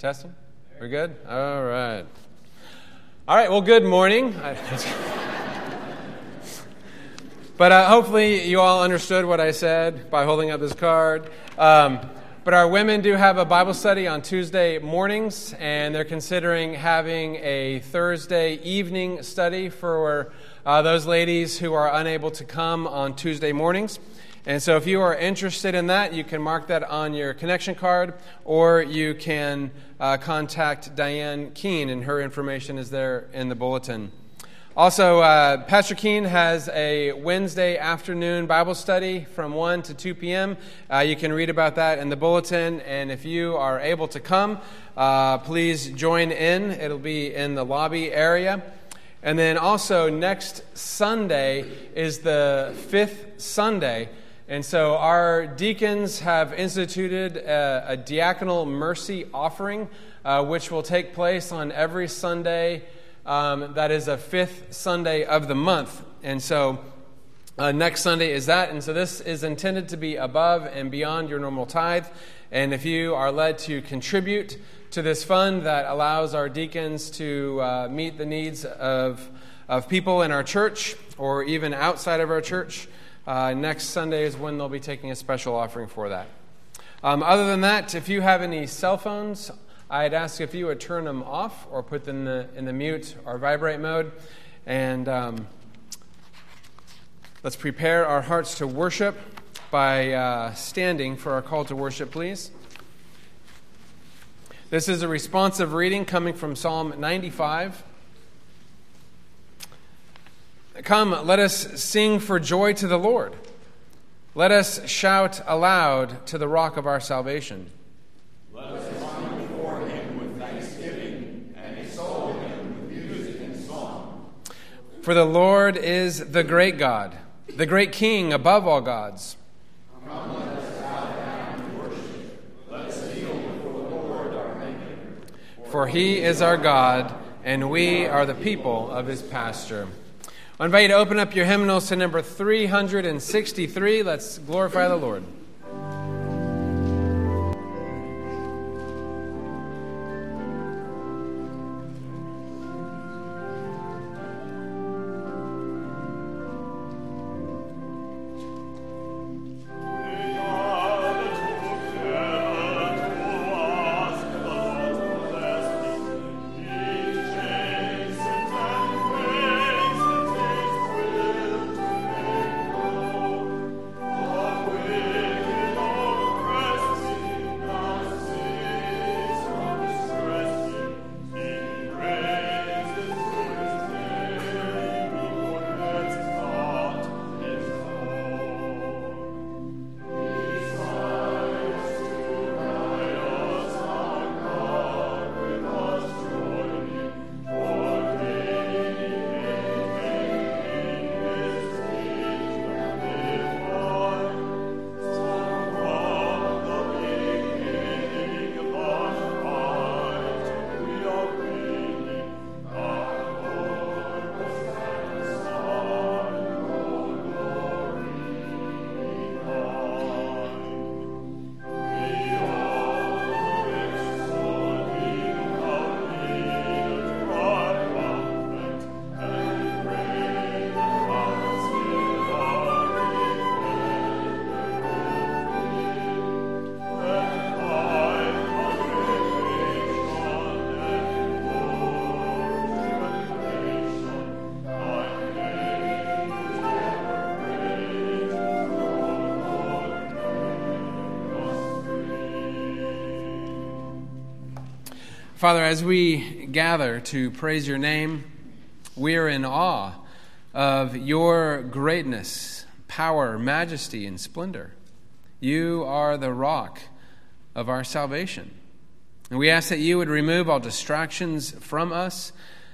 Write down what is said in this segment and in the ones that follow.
Testing? We're good? All right. All right, well, good morning. But hopefully you all understood what I said by holding up this card. But our women do have a Bible study on Tuesday mornings, and they're considering having a Thursday evening study for those ladies who are unable to come on Tuesday mornings. And so if you are interested in that, you can mark that on your connection card, or you can contact Diane Keene, and her information is there in the bulletin. Also, Pastor Keene has a Wednesday afternoon Bible study from 1 to 2 p.m. You can read about that in the bulletin, and if you are able to come, please join in. It'll be in the lobby area. And then also next Sunday is the fifth Sunday. And so our deacons have instituted a diaconal mercy offering, which will take place on every Sunday. That is a fifth Sunday of the month. And so next Sunday is that. And so this is intended to be above and beyond your normal tithe. And if you are led to contribute to this fund that allows our deacons to meet the needs of people in our church or even outside of our church, next Sunday is when they'll be taking a special offering for that. Other than that, if you have any cell phones, I'd ask if you would turn them off or put them in the mute or vibrate mode. And let's prepare our hearts to worship by standing for our call to worship, please. This is a responsive reading coming from Psalm 95. Come, let us sing for joy to the Lord. Let us shout aloud to the rock of our salvation. Let us come before him with thanksgiving and extol him with music and song. For the Lord is the great God, the great King above all gods. Come, let us bow down and worship. Let us kneel before the Lord our Maker. For he is our God, and we are the people of his pasture. I invite you to open up your hymnals to number 363. Let's glorify the Lord. Father, as we gather to praise your name, we are in awe of your greatness, power, majesty, and splendor. You are the rock of our salvation. And we ask that you would remove all distractions from us.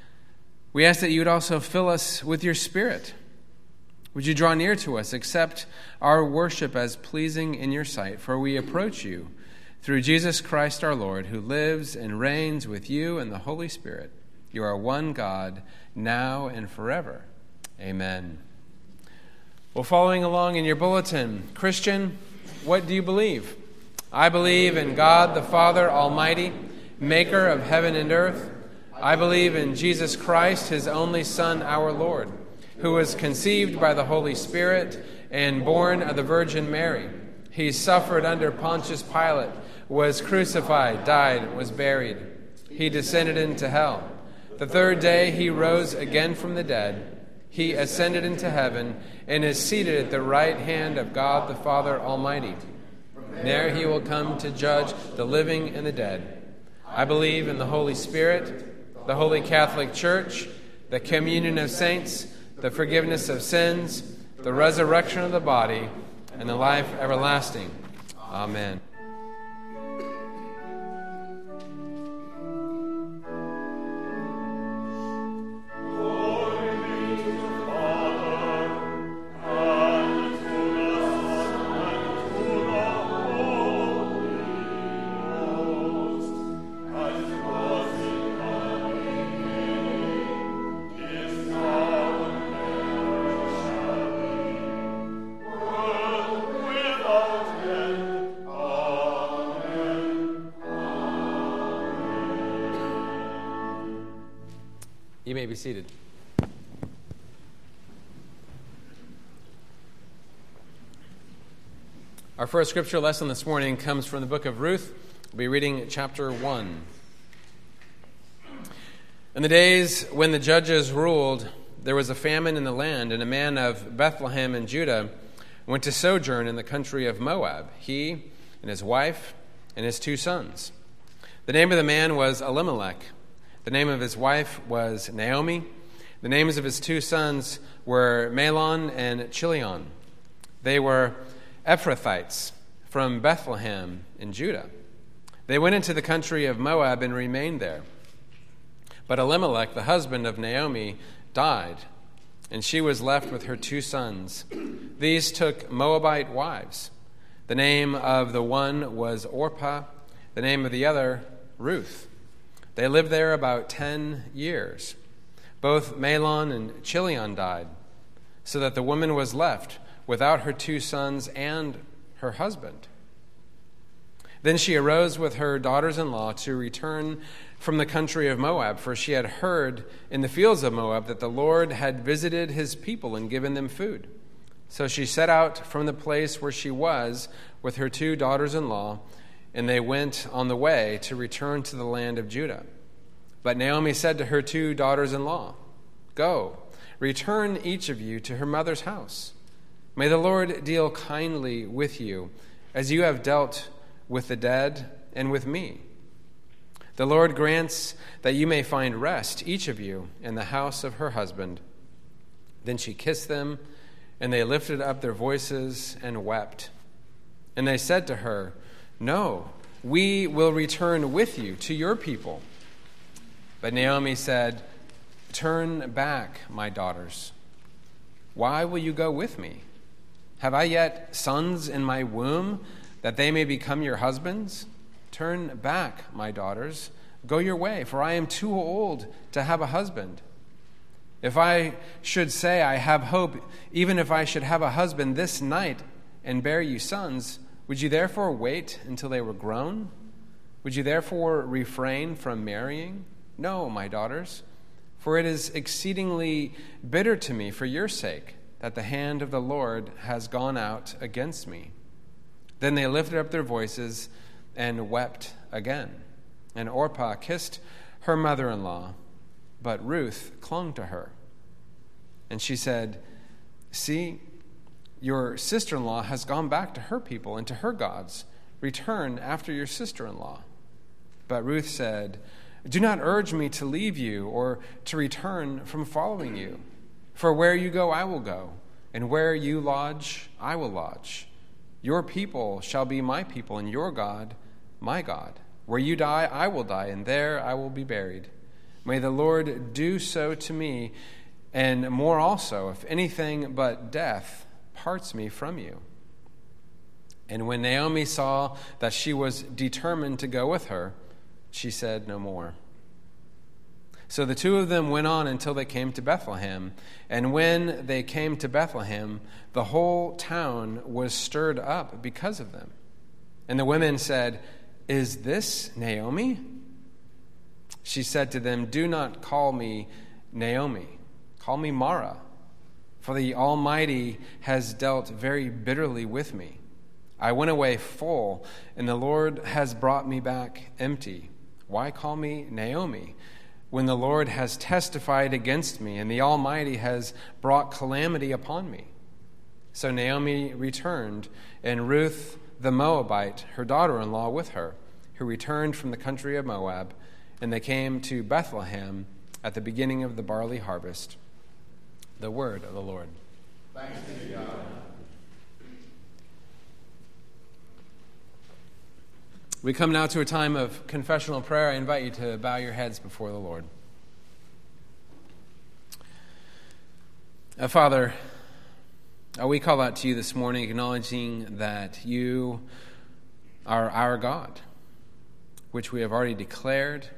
We ask that you would also fill us with your Spirit. Would you draw near to us, accept our worship as pleasing in your sight, for we approach you through Jesus Christ our Lord, who lives and reigns with you and the Holy Spirit. You are one God, now and forever. Amen. Well, following along in your bulletin, Christian, what do you believe? I believe in God the Father Almighty, maker of heaven and earth. I believe in Jesus Christ, his only Son, our Lord, who was conceived by the Holy Spirit and born of the Virgin Mary. He suffered under Pontius Pilate, was crucified, died, was buried. He descended into hell. The third day he rose again from the dead. He ascended into heaven and is seated at the right hand of God the Father Almighty. There he will come to judge the living and the dead. I believe in the Holy Spirit, the Holy Catholic Church, the communion of saints, the forgiveness of sins, the resurrection of the body, and the life everlasting. Amen. You may be seated. Our first scripture lesson this morning comes from the book of Ruth. We'll be reading chapter 1. In the days when the judges ruled, there was a famine in the land, and a man of Bethlehem in Judah went to sojourn in the country of Moab, he and his wife and his 2 sons. The name of the man was Elimelech. The name of his wife was Naomi. The names of his 2 sons were Mahlon and Chilion. They were Ephrathites from Bethlehem in Judah. They went into the country of Moab and remained there. But Elimelech, the husband of Naomi, died, and she was left with her 2 sons. These took Moabite wives. The name of the one was Orpah, the name of the other Ruth. They lived there about 10 years. Both Mahlon and Chilion died, so that the woman was left without her 2 sons and her husband. Then she arose with her daughters-in-law to return from the country of Moab, for she had heard in the fields of Moab that the Lord had visited his people and given them food. So she set out from the place where she was with her 2 daughters-in-law, and they went on the way to return to the land of Judah. But Naomi said to her 2 daughters-in-law, "Go, return each of you to her mother's house. May the Lord deal kindly with you, as you have dealt with the dead and with me. The Lord grants that you may find rest, each of you, in the house of her husband." Then she kissed them, and they lifted up their voices and wept. And they said to her, "No, we will return with you to your people." But Naomi said, "Turn back, my daughters. Why will you go with me? Have I yet sons in my womb, that they may become your husbands? Turn back, my daughters. Go your way, for I am too old to have a husband. If I should say I have hope, even if I should have a husband this night and bear you sons, would you therefore wait until they were grown? Would you therefore refrain from marrying? No, my daughters, for it is exceedingly bitter to me for your sake that the hand of the Lord has gone out against me." Then they lifted up their voices and wept again. And Orpah kissed her mother-in-law, but Ruth clung to her. And she said, "See, your sister-in-law has gone back to her people and to her gods. Return after your sister-in-law." But Ruth said, "Do not urge me to leave you or to return from following you. For where you go, I will go, and where you lodge, I will lodge. Your people shall be my people, and your God, my God. Where you die, I will die, and there I will be buried. May the Lord do so to me, and more also, if anything but death parts me from you." And when Naomi saw that she was determined to go with her, she said no more. So the 2 of them went on until they came to Bethlehem. And when they came to Bethlehem, the whole town was stirred up because of them. And the women said, "Is this Naomi?" she said to them, "Do not call me Naomi. Call me Mara, for the Almighty has dealt very bitterly with me. I went away full, and the Lord has brought me back empty. Why call me Naomi, when the Lord has testified against me, and the Almighty has brought calamity upon me?" So Naomi returned, and Ruth the Moabite, her daughter-in-law, with her, who returned from the country of Moab, and they came to Bethlehem at the beginning of the barley harvest. The word of the Lord. Thanks be to God. We come now to a time of confessional prayer. I invite you to bow your heads before the Lord. Father, we call out to you this morning, acknowledging that you are our God, which we have already declared.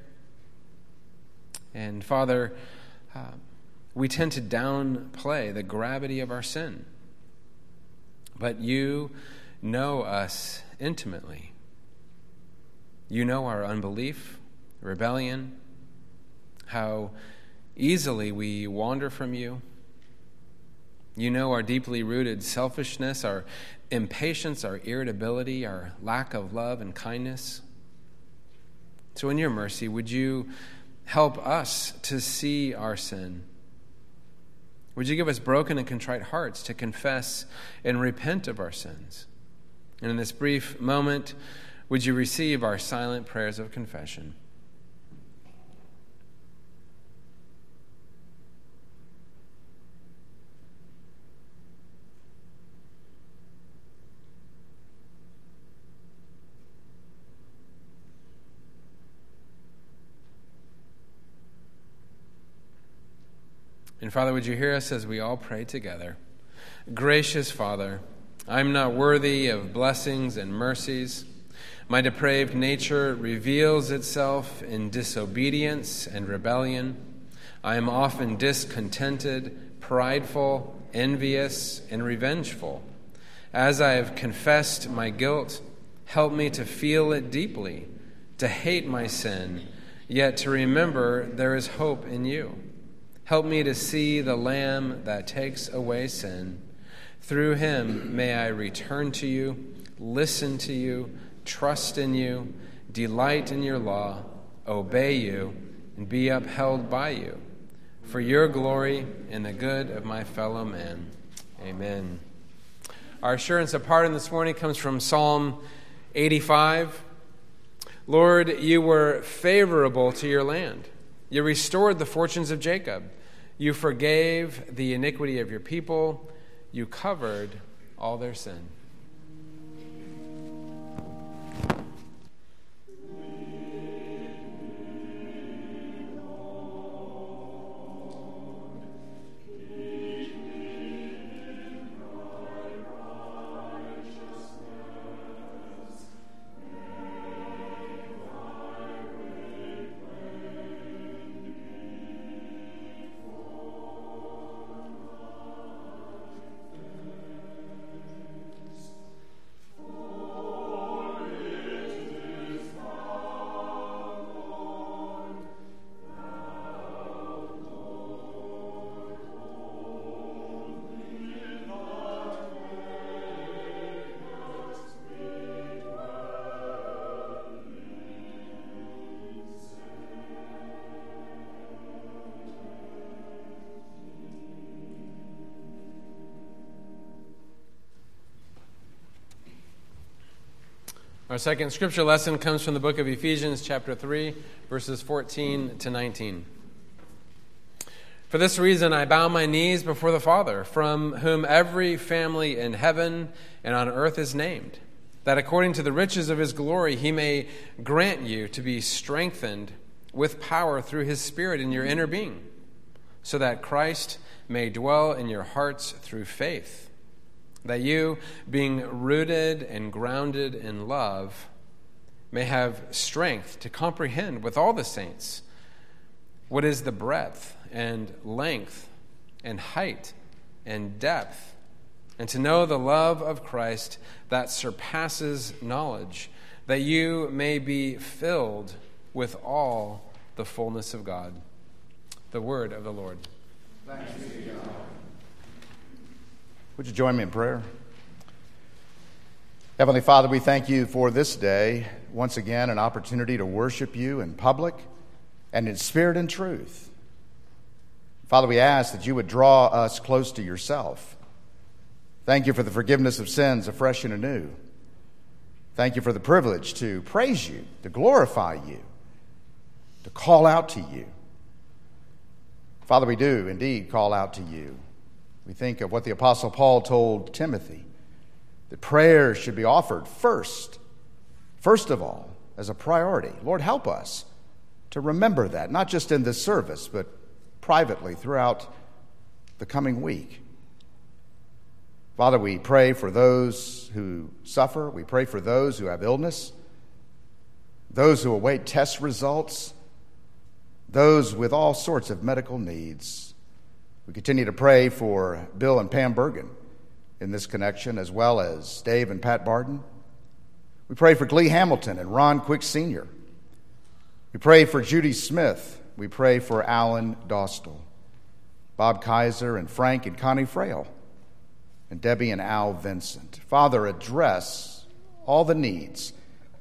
And Father, we tend to downplay the gravity of our sin. But you know us intimately. You know our unbelief, rebellion, how easily we wander from you. You know our deeply rooted selfishness, our impatience, our irritability, our lack of love and kindness. So in your mercy, would you help us to see our sin? Would you give us broken and contrite hearts to confess and repent of our sins? And in this brief moment, would you receive our silent prayers of confession? And Father, would you hear us as we all pray together? Gracious Father, I am not worthy of blessings and mercies. My depraved nature reveals itself in disobedience and rebellion. I am often discontented, prideful, envious, and revengeful. As I have confessed my guilt, help me to feel it deeply, to hate my sin, yet to remember there is hope in you. Help me to see the Lamb that takes away sin. Through him may I return to you, listen to you, trust in you, delight in your law, obey you, and be upheld by you. For your glory and the good of my fellow man. Amen. Our assurance of pardon this morning comes from Psalm 85. Lord, you were favorable to your land. You restored the fortunes of Jacob. You forgave the iniquity of your people. You covered all their sin. Our second scripture lesson comes from the book of Ephesians, chapter 3, verses 14 to 19. For this reason I bow my knees before the Father, from whom every family in heaven and on earth is named, that according to the riches of his glory he may grant you to be strengthened with power through his Spirit in your inner being, so that Christ may dwell in your hearts through faith, that you, being rooted and grounded in love, may have strength to comprehend with all the saints what is the breadth and length and height and depth, and to know the love of Christ that surpasses knowledge, that you may be filled with all the fullness of God. The word of the Lord. Thanks be to God. Would you join me in prayer? Heavenly Father, we thank you for this day, once again an opportunity to worship you in public and in spirit and truth. Father, we ask that you would draw us close to yourself. Thank you for the forgiveness of sins afresh and anew. Thank you for the privilege to praise you, to glorify you, to call out to you. Father, we do indeed call out to you. We think of what the Apostle Paul told Timothy, that prayer should be offered first of all, as a priority. Lord, help us to remember that, not just in this service, but privately throughout the coming week. Father, we pray for those who suffer. We pray for those who have illness, those who await test results, those with all sorts of medical needs. We continue to pray for Bill and Pam Bergen in this connection, as well as Dave and Pat Barden. We pray for Glee Hamilton and Ron Quick Sr. We pray for Judy Smith. We pray for Alan Dostal, Bob Kaiser and Frank and Connie Frail, and Debbie and Al Vincent. Father, address all the needs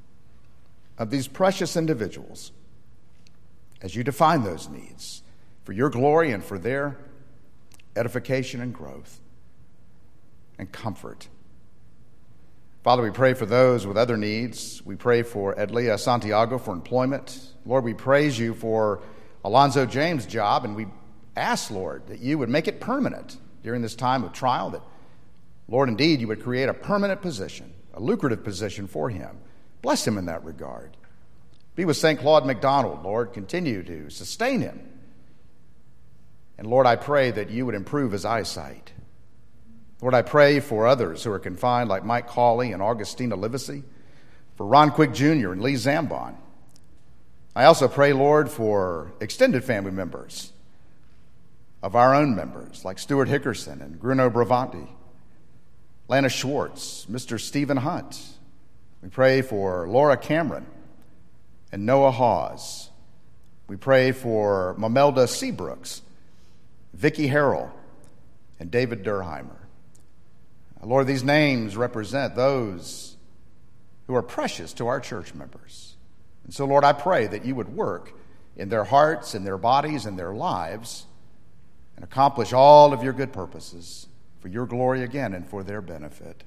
of these precious individuals as you define those needs for your glory and for their edification and growth and comfort. Father, we pray for those with other needs. We pray for Edlia Santiago for employment. Lord, we praise you for Alonzo James' job, and we ask, Lord, that you would make it permanent during this time of trial, that, Lord, indeed, you would create a permanent position, a lucrative position for him. Bless him in that regard. Be with St. Claude McDonald, Lord. Continue to sustain him. And, Lord, I pray that you would improve his eyesight. Lord, I pray for others who are confined, like Mike Cawley and Augustina Livesey, for Ron Quick Jr. and Lee Zambon. I also pray, Lord, for extended family members of our own members, like Stuart Hickerson and Bruno Bravanti, Lana Schwartz, Mr. Stephen Hunt. We pray for Laura Cameron and Noah Hawes. We pray for Mamelda Seabrooks, Vicki Harrell, and David Durheimer. Lord, these names represent those who are precious to our church members. And so, Lord, I pray that you would work in their hearts, in their bodies, in their lives, and accomplish all of your good purposes for your glory again and for their benefit.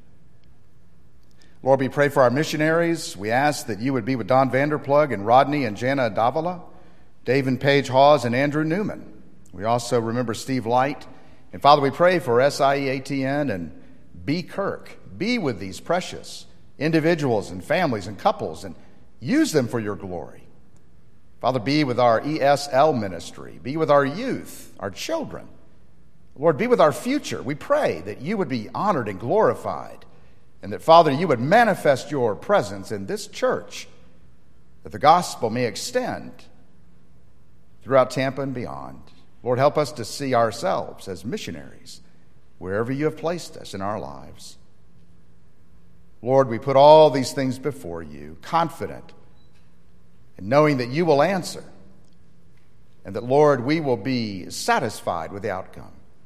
Lord, we pray for our missionaries. We ask that you would be with Don Vanderplug and Rodney and Jana Davila, Dave and Paige Hawes and Andrew Newman. We also remember Steve Light. And Father, we pray for SIEATN and B. Kirk. Be with these precious individuals and families and couples and use them for your glory. Father, be with our ESL ministry. Be with our youth, our children. Lord, be with our future. We pray that you would be honored and glorified, and that, Father, you would manifest your presence in this church, that the gospel may extend throughout Tampa and beyond. Lord, help us to see ourselves as missionaries wherever you have placed us in our lives. Lord, we put all these things before you, confident and knowing that you will answer, and that, Lord, we will be satisfied with the outcome.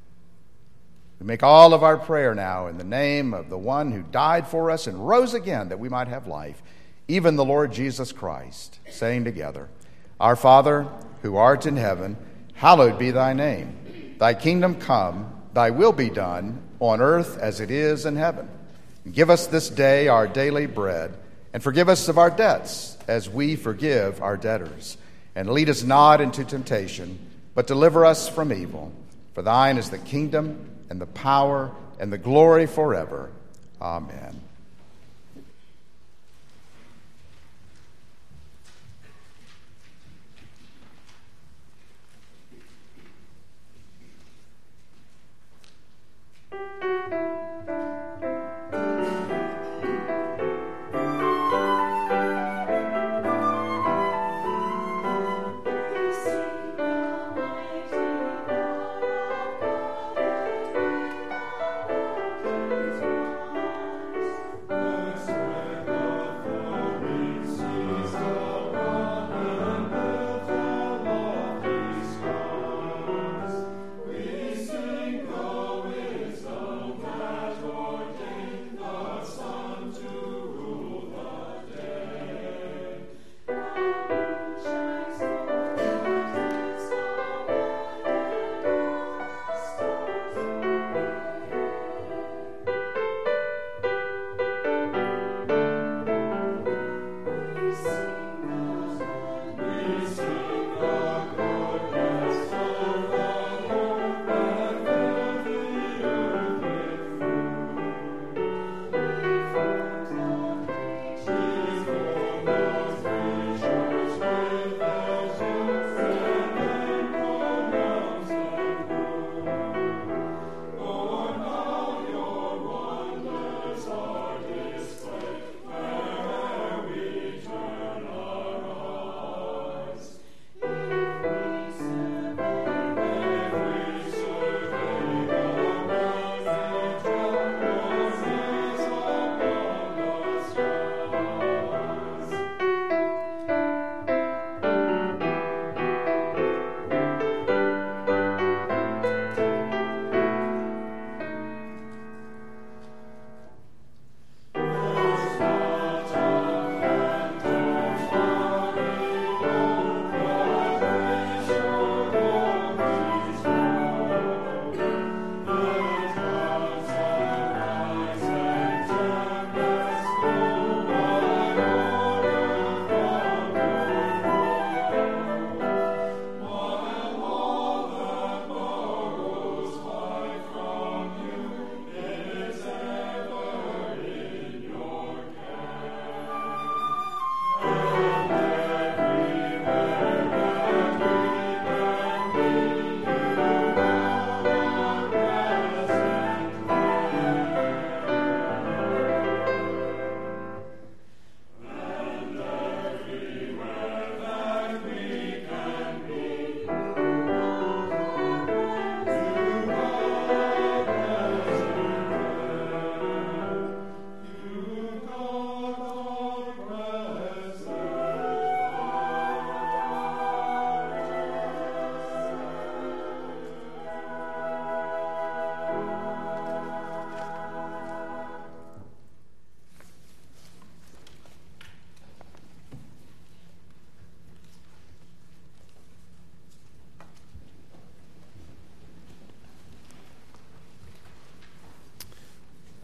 We make all of our prayer now in the name of the one who died for us and rose again that we might have life, even the Lord Jesus Christ, saying together, Our Father, who art in heaven, hallowed be thy name. Thy kingdom come, thy will be done, on earth as it is in heaven. Give us this day our daily bread, and forgive us of our debts, as we forgive our debtors. And lead us not into temptation, but deliver us from evil. For thine is the kingdom, and the power, and the glory forever. Amen.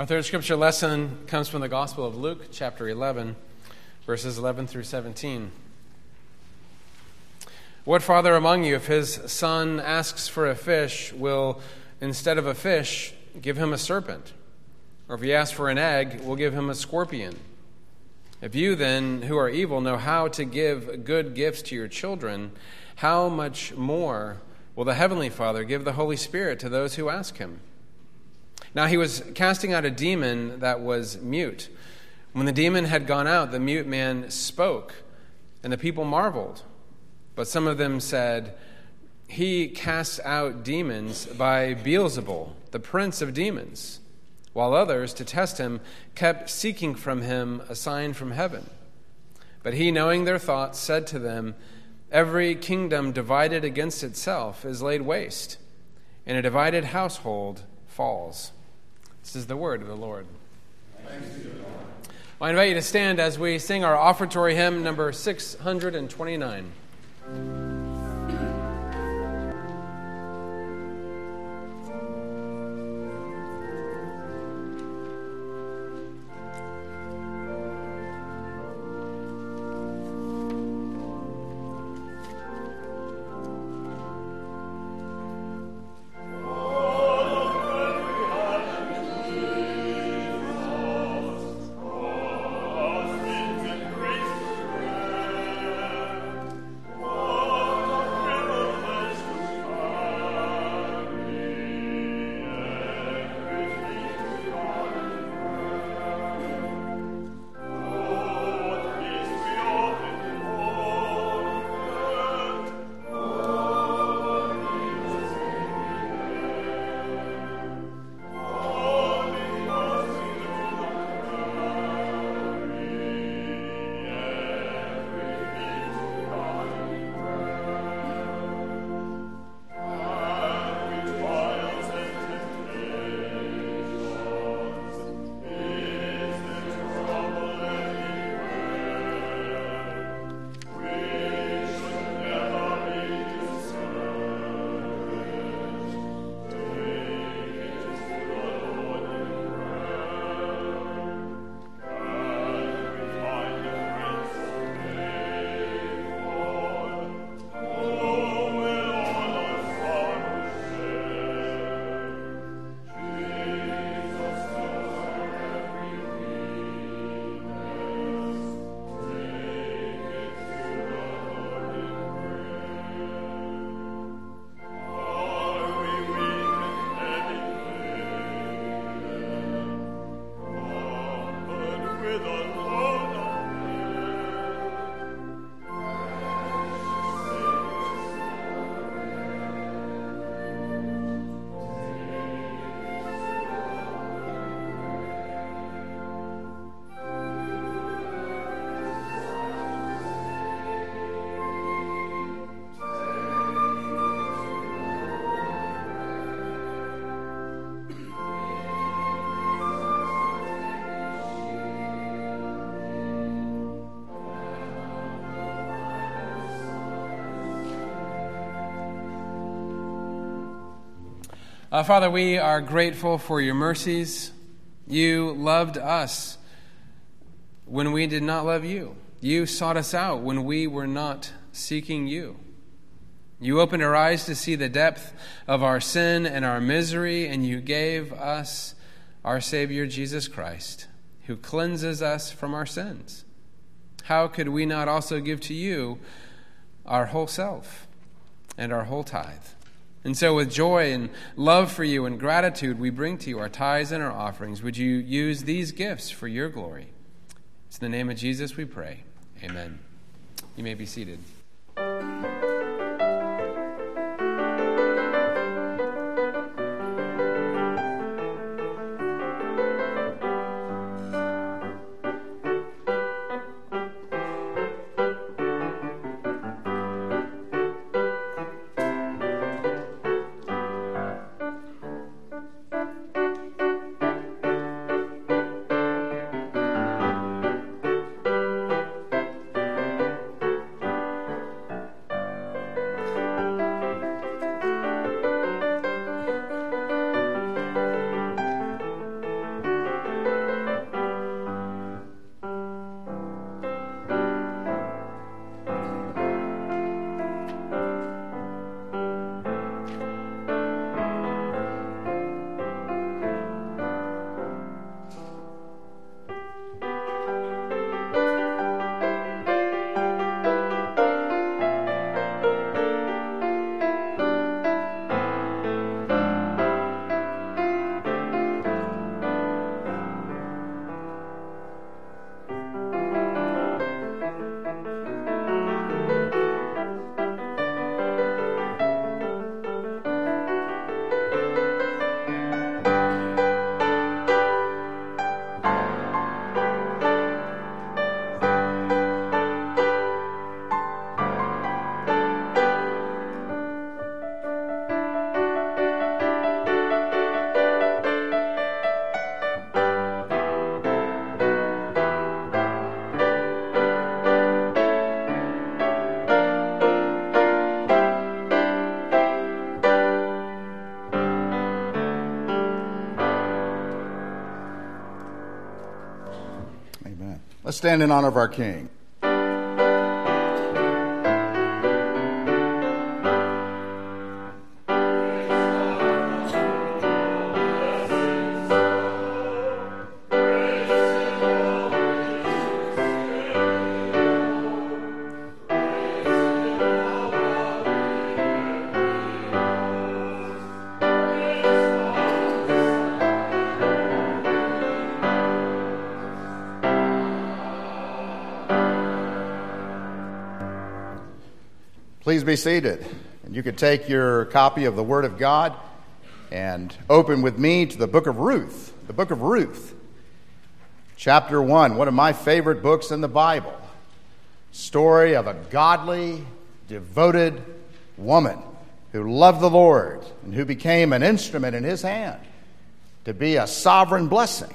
Our third scripture lesson comes from the Gospel of Luke, chapter 11, verses 11 through 17. What father among you, if his son asks for a fish, will, instead of a fish, give him a serpent? Or if he asks for an egg, will give him a scorpion? If you then, who are evil, know how to give good gifts to your children, how much more will the Heavenly Father give the Holy Spirit to those who ask him? Now he was casting out a demon that was mute. When the demon had gone out, the mute man spoke, and the people marveled. But some of them said, "He casts out demons by Beelzebul, the prince of demons." While others, to test him, kept seeking from him a sign from heaven. But he, knowing their thoughts, said to them, "Every kingdom divided against itself is laid waste, and a divided household falls." This is the word of the Lord. Thanks be to God. I invite you to stand as we sing our offertory hymn, number 629. Father, we are grateful for your mercies. You loved us when we did not love you. You sought us out when we were not seeking you. You opened our eyes to see the depth of our sin and our misery, and you gave us our Savior, Jesus Christ, who cleanses us from our sins. How could we not also give to you our whole self and our whole tithe? And so with joy and love for you and gratitude, we bring to you our tithes and our offerings. Would you use these gifts for your glory? It's in the name of Jesus we pray. Amen. You may be seated. Let's stand in honor of our King. Please be seated. And you could take your copy of the Word of God and open with me to the book of Ruth. The book of Ruth, chapter 1, one of my favorite books in the Bible. Story of a godly, devoted woman who loved the Lord and who became an instrument in His hand to be a sovereign blessing,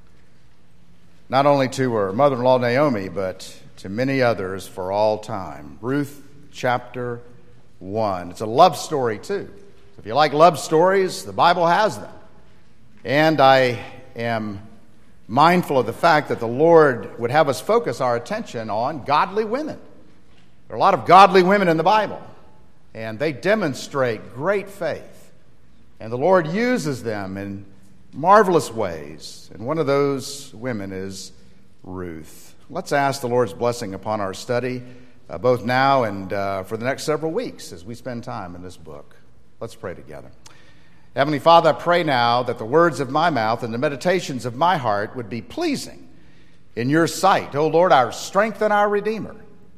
not only to her mother-in-law Naomi, but to many others for all time. Ruth chapter 1. It's a love story, too. So if you like love stories, the Bible has them. And I am mindful of the fact that the Lord would have us focus our attention on godly women. There are a lot of godly women in the Bible, and they demonstrate great faith. And the Lord uses them in marvelous ways. And one of those women is Ruth. Let's ask the Lord's blessing upon our study, both now and for the next several weeks as we spend time in this book. Let's pray together. Heavenly Father, I pray now that the words of my mouth and the meditations of my heart would be pleasing in your sight, O Lord, our strength and our Redeemer.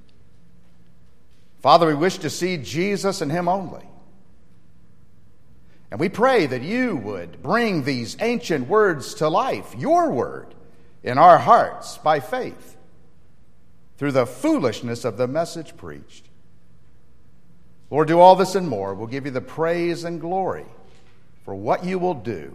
Father, we wish to see Jesus and Him only. And we pray that you would bring these ancient words to life, your word, in our hearts by faith, through the foolishness of the message preached. Lord, do all this and more. We'll give you the praise and glory for what you will do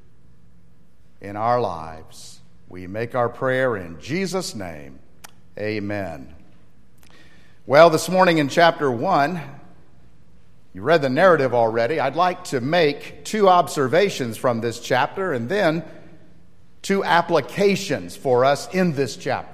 in our lives. We make our prayer in Jesus' name. Amen. Well, this morning in chapter 1, you read the narrative already. I'd like to make 2 observations from this chapter and then 2 applications for us in this chapter.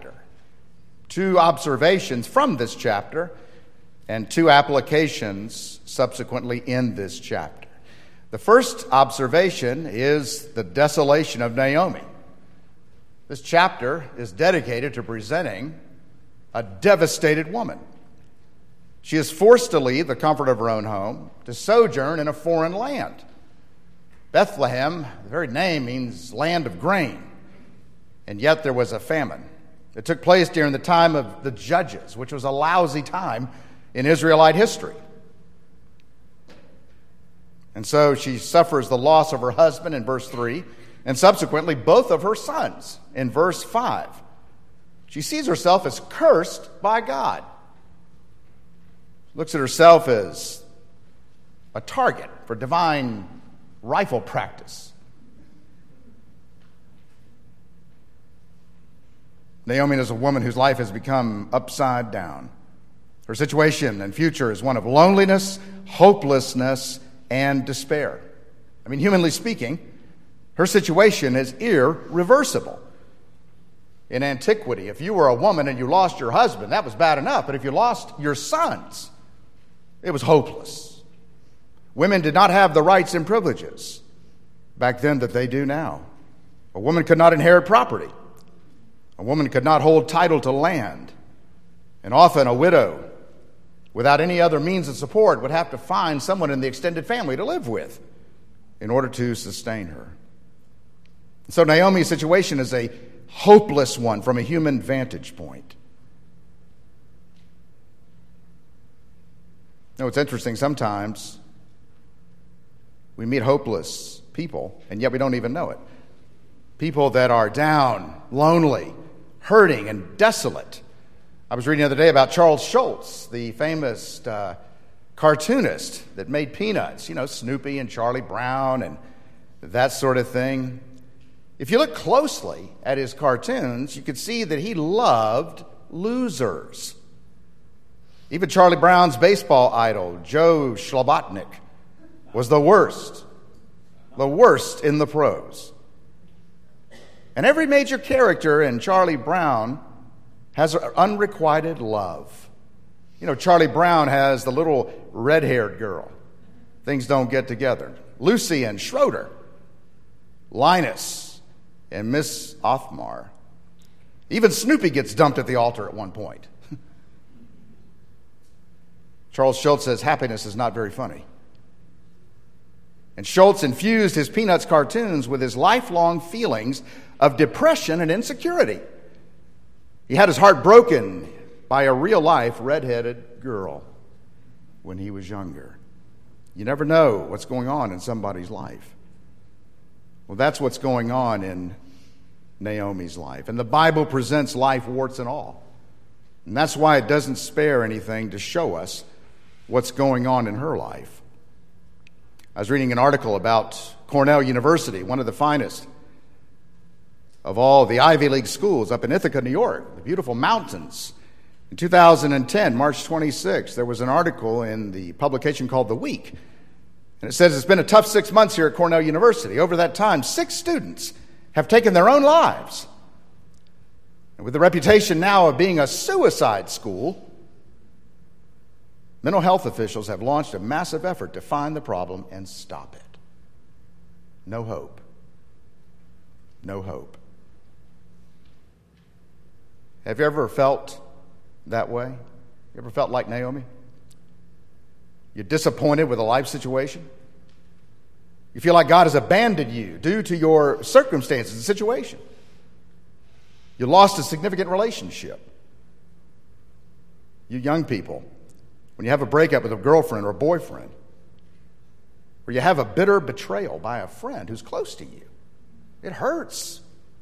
2 observations from this chapter and 2 applications subsequently in this chapter. The first observation is the desolation of Naomi. This chapter is dedicated to presenting a devastated woman. She is forced to leave the comfort of her own home to sojourn in a foreign land. Bethlehem, the very name, means land of grain, and yet there was a famine. It took place during the time of the Judges, which was a lousy time in Israelite history. And so she suffers the loss of her husband in verse 3, and subsequently both of her sons in verse 5. She sees herself as cursed by God. She looks at herself as a target for divine rifle practice. Naomi is a woman whose life has become upside down. Her situation and future is one of loneliness, hopelessness, and despair. I mean, humanly speaking, her situation is irreversible. In antiquity, if you were a woman and you lost your husband, that was bad enough. But if you lost your sons, it was hopeless. Women did not have the rights and privileges back then that they do now. A woman could not inherit property. A woman could not hold title to land. And often a widow, without any other means of support, would have to find someone in the extended family to live with in order to sustain her. So Naomi's situation is a hopeless one from a human vantage point. You know, it's interesting, sometimes we meet hopeless people, and yet we don't even know it. People that are down, lonely, hurting, and desolate. I was reading the other day about Charles Schulz, the famous cartoonist that made Peanuts, you know, Snoopy and Charlie Brown and that sort of thing. If you look closely at his cartoons, you could see that he loved losers. Even Charlie Brown's baseball idol, Joe Slobotnik, was the worst in the pros. And every major character in Charlie Brown has unrequited love. You know, Charlie Brown has the little red-haired girl. Things don't get together. Lucy and Schroeder. Linus and Miss Othmar. Even Snoopy gets dumped at the altar at one point. Charles Schultz says happiness is not very funny. And Schultz infused his Peanuts cartoons with his lifelong feelings of depression and insecurity. He had his heart broken by a real-life red-headed girl when he was younger. You never know what's going on in somebody's life. Well, that's what's going on in Naomi's life. And the Bible presents life warts and all. And that's why it doesn't spare anything to show us what's going on in her life. I was reading an article about Cornell University, one of the finest of all the Ivy League schools up in Ithaca, New York, the beautiful mountains. In 2010, March 26, there was an article in the publication called The Week. And it says it's been a tough 6 months here at Cornell University. Over that time, 6 students have taken their own lives. And with the reputation now of being a suicide school, mental health officials have launched a massive effort to find the problem and stop it. No hope. No hope. Have you ever felt that way? You ever felt like Naomi? You're disappointed with a life situation? You feel like God has abandoned you due to your circumstances and situation. You lost a significant relationship. You young people, when you have a breakup with a girlfriend or a boyfriend, or you have a bitter betrayal by a friend who's close to you, it hurts.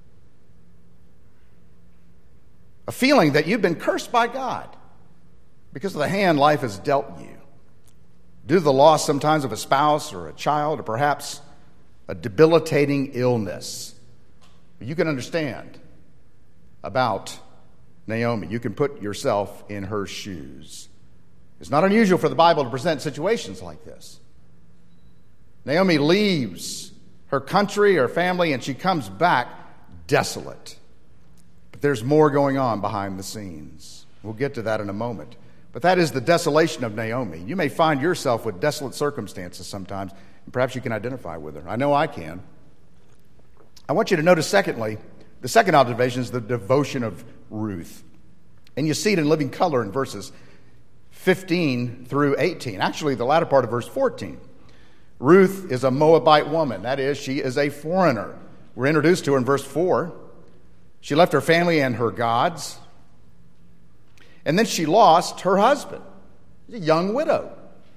A feeling that you've been cursed by God because of the hand life has dealt you. Due to the loss sometimes of a spouse or a child or perhaps a debilitating illness. You can understand about Naomi. You can put yourself in her shoes. It's not unusual for the Bible to present situations like this. Naomi leaves her country, her family, and she comes back desolate. But there's more going on behind the scenes. We'll get to that in a moment. But that is the desolation of Naomi. You may find yourself with desolate circumstances sometimes, and perhaps you can identify with her. I know I can. I want you to notice, secondly, the second observation is the devotion of Ruth. And you see it in living color in verses 15 through 18. Actually, the latter part of verse 14. Ruth is a Moabite woman. That is, she is a foreigner. We're introduced to her in verse 4. She left her family and her gods. And then she lost her husband, a young widow.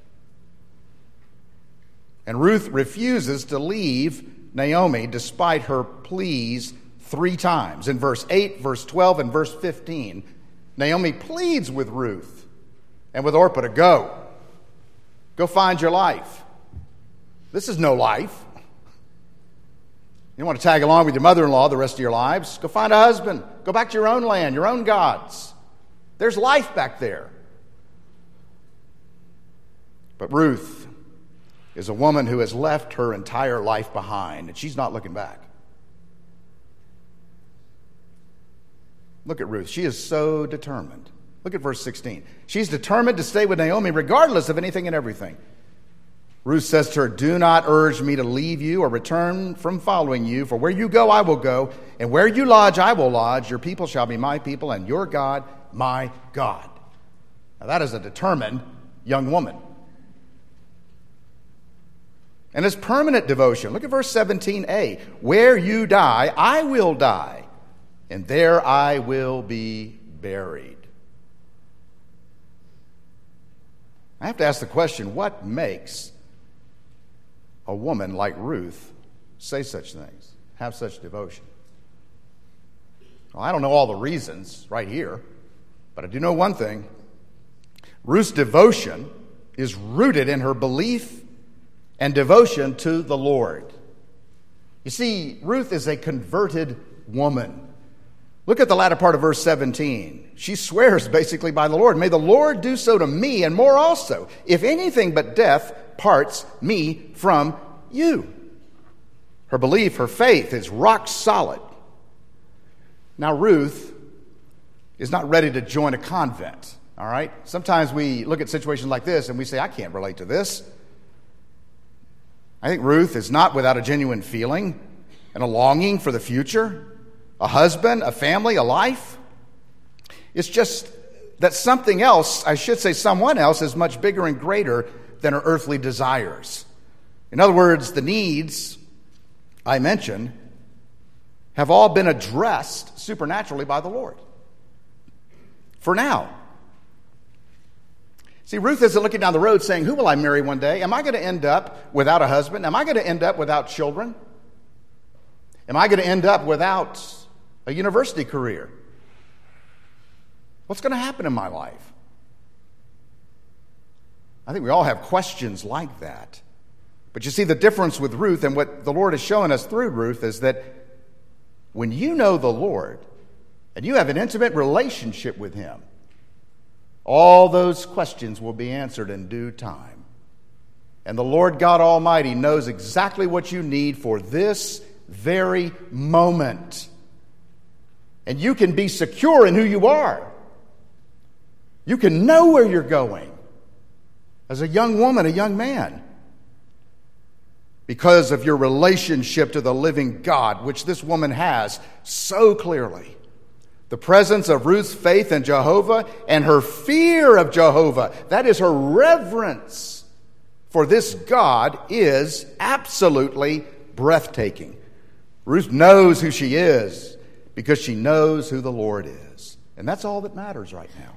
And Ruth refuses to leave Naomi despite her pleas 3 times. In verse 8, verse 12, and verse 15, Naomi pleads with Ruth and with Orpah to go. Go find your life. This is no life. You don't want to tag along with your mother-in-law the rest of your lives. Go find a husband. Go back to your own land, your own gods. There's life back there. But Ruth is a woman who has left her entire life behind, and she's not looking back. Look at Ruth. She is so determined. Look at verse 16. She's determined to stay with Naomi regardless of anything and everything. Ruth says to her, "Do not urge me to leave you or return from following you, for where you go I will go, and where you lodge I will lodge. Your people shall be my people, and your God my God." Now that is a determined young woman. And it's permanent devotion. Look at verse 17a. "Where you die, I will die, and there I will be buried." I have to ask the question, what makes a woman like Ruth say such things, have such devotion? Well, I don't know all the reasons right here, but I do know one thing. Ruth's devotion is rooted in her belief and devotion to the Lord. You see, Ruth is a converted woman. Look at the latter part of verse 17. She swears basically by the Lord. "May the Lord do so to me and more also, if anything but death parts me from you." Her belief, her faith is rock solid. Now Ruth is not ready to join a convent, all right? Sometimes we look at situations like this and we say, I can't relate to this. I think Ruth is not without a genuine feeling and a longing for the future, a husband, a family, a life. It's just that something else, I should say someone else, is much bigger and greater than her earthly desires. In other words, the needs I mentioned have all been addressed supernaturally by the Lord. For now. See, Ruth isn't looking down the road saying, who will I marry one day? Am I going to end up without a husband? Am I going to end up without children? Am I going to end up without a university career? What's going to happen in my life? I think we all have questions like that. But you see, the difference with Ruth and what the Lord has shown us through Ruth is that when you know the Lord and you have an intimate relationship with Him, all those questions will be answered in due time. And the Lord God Almighty knows exactly what you need for this very moment. And you can be secure in who you are. You can know where you're going as a young woman, a young man, because of your relationship to the living God, which this woman has so clearly. The presence of Ruth's faith in Jehovah and her fear of Jehovah, that is her reverence for this God, is absolutely breathtaking. Ruth knows who she is because she knows who the Lord is. And that's all that matters right now.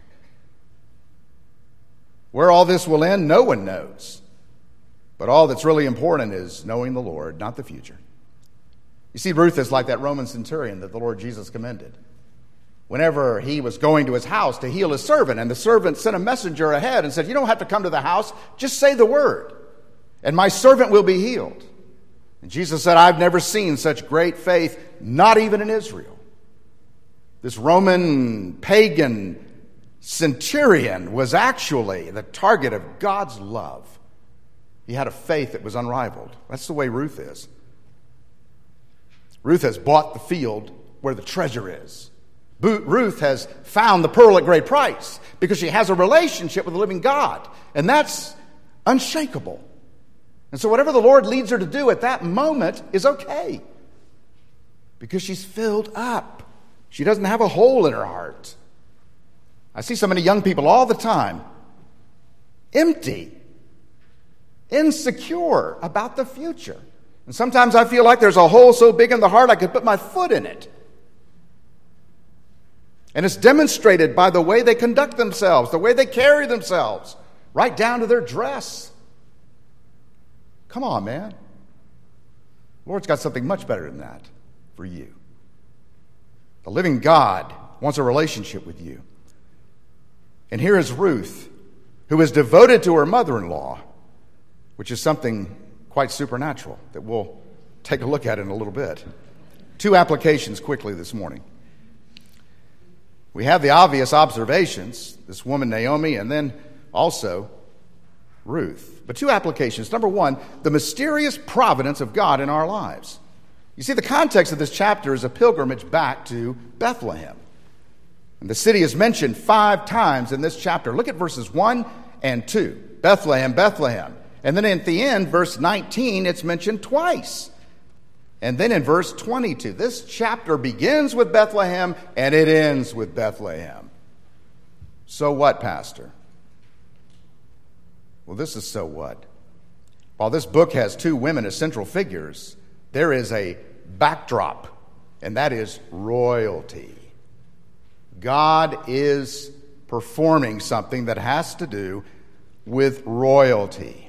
Where all this will end, no one knows. But all that's really important is knowing the Lord, not the future. You see, Ruth is like that Roman centurion that the Lord Jesus commended. Whenever he was going to his house to heal his servant, and the servant sent a messenger ahead and said, you don't have to come to the house, just say the word, and my servant will be healed. And Jesus said, I've never seen such great faith, not even in Israel. This Roman pagan centurion was actually the target of God's love. He had a faith that was unrivaled. That's the way Ruth is. Ruth has bought the field where the treasure is. Ruth has found the pearl at great price because she has a relationship with the living God. And that's unshakable. And so whatever the Lord leads her to do at that moment is okay. Because she's filled up. She doesn't have a hole in her heart. I see so many young people all the time, empty, insecure about the future. And sometimes I feel like there's a hole so big in the heart I could put my foot in it. And it's demonstrated by the way they conduct themselves, the way they carry themselves, right down to their dress. Come on, man. The Lord's got something much better than that for you. The living God wants a relationship with you. And here is Ruth, who is devoted to her mother-in-law, which is something quite supernatural that we'll take a look at in a little bit. 2 applications quickly this morning. We have the obvious observations, this woman Naomi, and then also Ruth. But 2 applications. Number 1, the mysterious providence of God in our lives. You see, the context of this chapter is a pilgrimage back to Bethlehem. And the city is mentioned 5 times in this chapter. Look at verses 1 and 2. Bethlehem, Bethlehem. And then at the end, verse 19, it's mentioned twice. And then in verse 22, this chapter begins with Bethlehem and it ends with Bethlehem. So what, Pastor? Well, this is so what. While this book has 2 women as central figures, there is a backdrop, and that is royalty. God is performing something that has to do with royalty.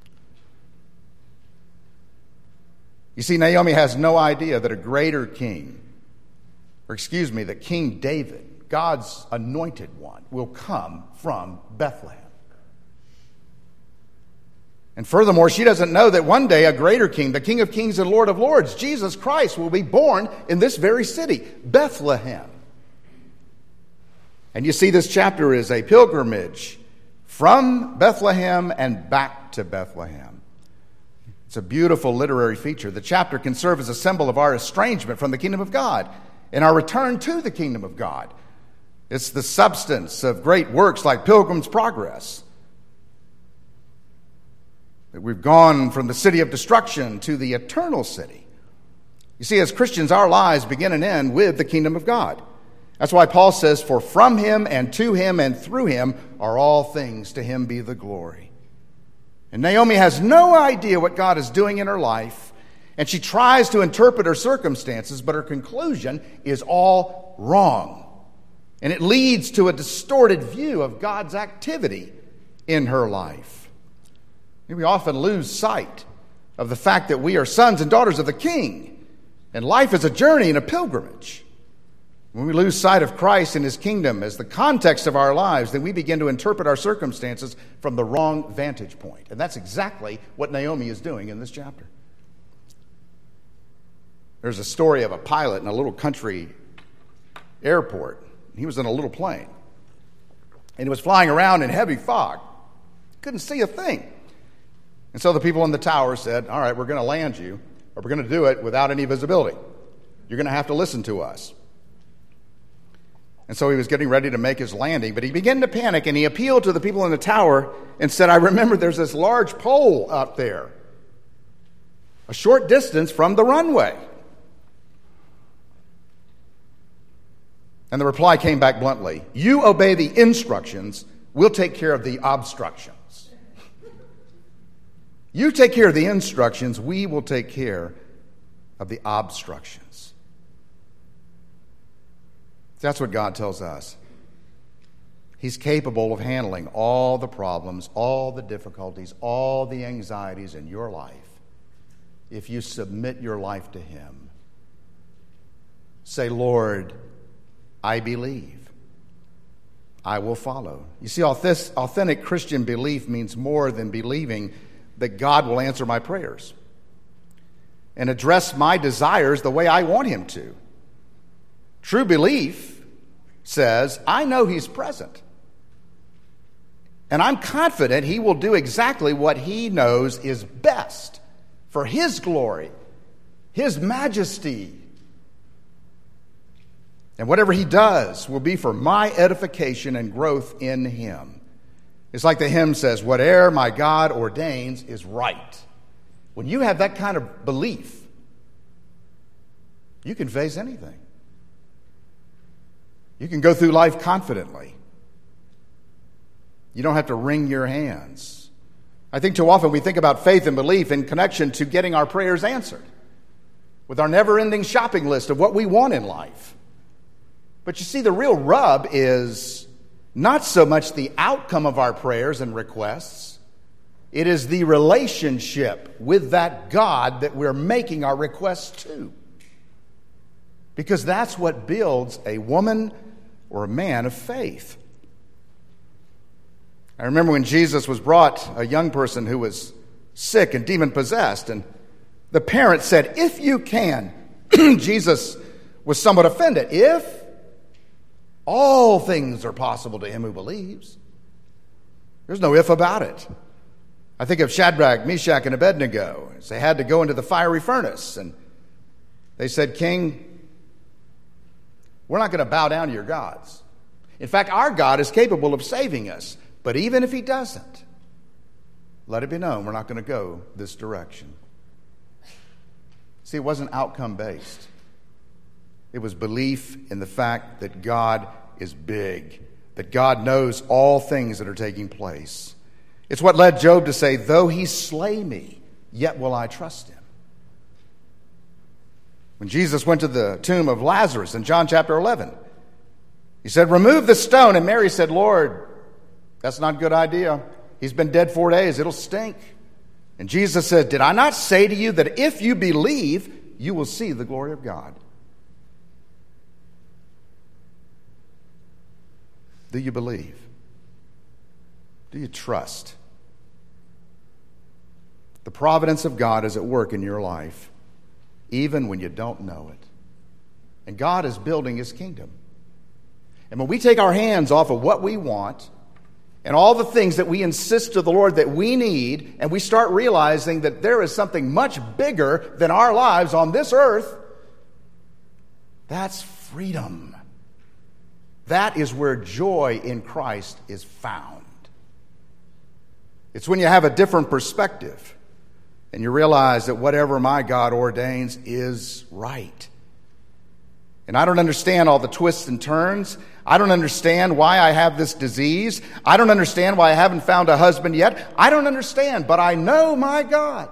You see, Naomi has no idea that a greater king, that King David, God's anointed one, will come from Bethlehem. And furthermore, she doesn't know that one day a greater king, the King of Kings and Lord of Lords, Jesus Christ, will be born in this very city, Bethlehem. And you see, this chapter is a pilgrimage from Bethlehem and back to Bethlehem. It's a beautiful literary feature. The chapter can serve as a symbol of our estrangement from the kingdom of God and our return to the kingdom of God. It's the substance of great works like Pilgrim's Progress. That we've gone from the city of destruction to the eternal city. You see, as Christians, our lives begin and end with the kingdom of God. That's why Paul says, "For from him and to him and through him are all things. To him be the glory." And Naomi has no idea what God is doing in her life, and she tries to interpret her circumstances, but her conclusion is all wrong. And it leads to a distorted view of God's activity in her life. We often lose sight of the fact that we are sons and daughters of the King, and life is a journey and a pilgrimage. When we lose sight of Christ and his kingdom as the context of our lives, then we begin to interpret our circumstances from the wrong vantage point. And that's exactly what Naomi is doing in this chapter. There's a story of a pilot in a little country airport. He was in a little plane, and he was flying around in heavy fog. Couldn't see a thing. And so the people in the tower said, "All right, we're going to land you, but we're going to do it without any visibility. You're going to have to listen to us." And so he was getting ready to make his landing, but he began to panic, and he appealed to the people in the tower and said, "I remember there's this large pole up there, a short distance from the runway." And the reply came back bluntly, "You obey the instructions, we'll take care of the obstructions." You take care of the instructions, we will take care of the obstructions. That's what God tells us. He's capable of handling all the problems, all the difficulties, all the anxieties in your life if you submit your life to him. Say, "Lord, I believe. I will follow." You see, authentic Christian belief means more than believing that God will answer my prayers and address my desires the way I want him to. True belief says, I know he's present, and I'm confident he will do exactly what he knows is best for his glory, his majesty. And whatever he does will be for my edification and growth in him. It's like the hymn says, "Whate'er my God ordains is right." When you have that kind of belief, you can face anything. You can go through life confidently. You don't have to wring your hands. I think too often we think about faith and belief in connection to getting our prayers answered, with our never-ending shopping list of what we want in life. But you see, the real rub is not so much the outcome of our prayers and requests. It is the relationship with that God that we're making our requests to. Because that's what builds a woman or a man of faith. I remember when Jesus was brought, a young person who was sick and demon-possessed, and the parents said, "If you can." Jesus was somewhat offended. If? All things are possible to him who believes. There's no if about it. I think of Shadrach, Meshach, and Abednego as they had to go into the fiery furnace. And they said, "King, we're not going to bow down to your gods. In fact, our God is capable of saving us. But even if he doesn't, let it be known we're not going to go this direction." See, it wasn't outcome-based. It was belief in the fact that God is big, that God knows all things that are taking place. It's what led Job to say, "Though he slay me, yet will I trust him." When Jesus went to the tomb of Lazarus in John chapter 11, he said, "Remove the stone." And Mary said, "Lord, that's not a good idea. He's been dead 4 days. It'll stink." And Jesus said, "Did I not say to you that if you believe, you will see the glory of God?" Do you believe? Do you trust? The providence of God is at work in your life, even when you don't know it. And God is building his kingdom. And when we take our hands off of what we want and all the things that we insist to the Lord that we need, and we start realizing that there is something much bigger than our lives on this earth, that's freedom. That is where joy in Christ is found. It's when you have a different perspective and you realize that whatever my God ordains is right. And I don't understand all the twists and turns. I don't understand why I have this disease. I don't understand why I haven't found a husband yet. I don't understand, but I know my God.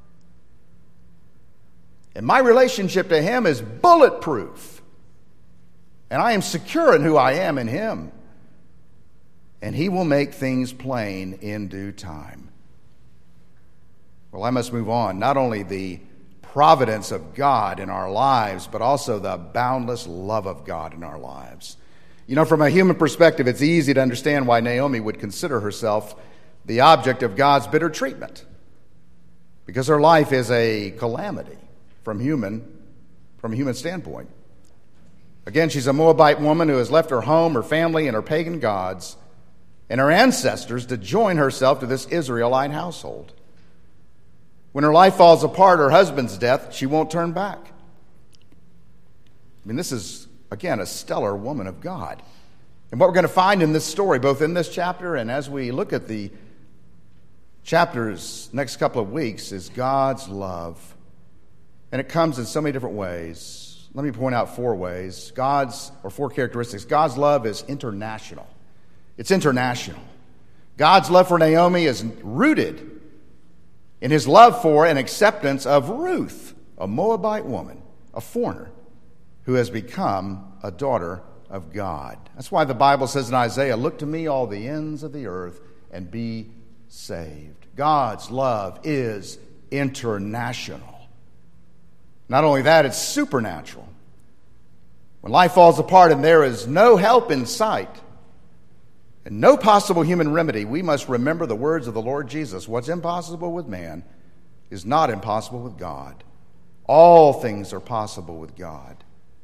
And my relationship to Him is bulletproof. And I am secure in who I am in Him. And He will make things plain in due time. Well, I must move on. Not only the providence of God in our lives, but also the boundless love of God in our lives. You know, from a human perspective, it's easy to understand why Naomi would consider herself the object of God's bitter treatment, because her life is a calamity from a human standpoint. Again, she's a Moabite woman who has left her home, her family, and her pagan gods, and her ancestors to join herself to this Israelite household. When her life falls apart, her husband's death, she won't turn back. I mean, this is, again, a stellar woman of God. And what we're going to find in this story, both in this chapter and as we look at the chapters next couple of weeks, is God's love. And it comes in so many different ways. Let me point out four characteristics. God's love is international. It's international. God's love for Naomi is rooted in His love for and acceptance of Ruth, a Moabite woman, a foreigner, who has become a daughter of God. That's why the Bible says in Isaiah, "Look to me, all the ends of the earth, and be saved." God's love is international. Not only that, it's supernatural. When life falls apart and there is no help in sight and no possible human remedy, we must remember the words of the Lord Jesus. What's impossible with man is not impossible with God. All things are possible with God.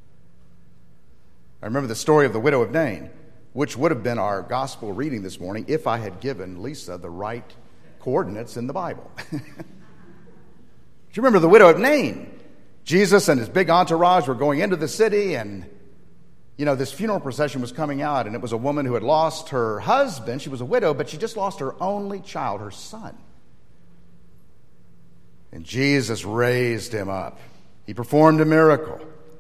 I remember the story of the widow of Nain, which would have been our gospel reading this morning if I had given Lisa the right coordinates in the Bible. Do you remember the widow of Nain? Jesus and his big entourage were going into the city, and this funeral procession was coming out, and it was a woman who had lost her husband. She was a widow, but she just lost her only child, her son. And Jesus raised him up. He performed a miracle.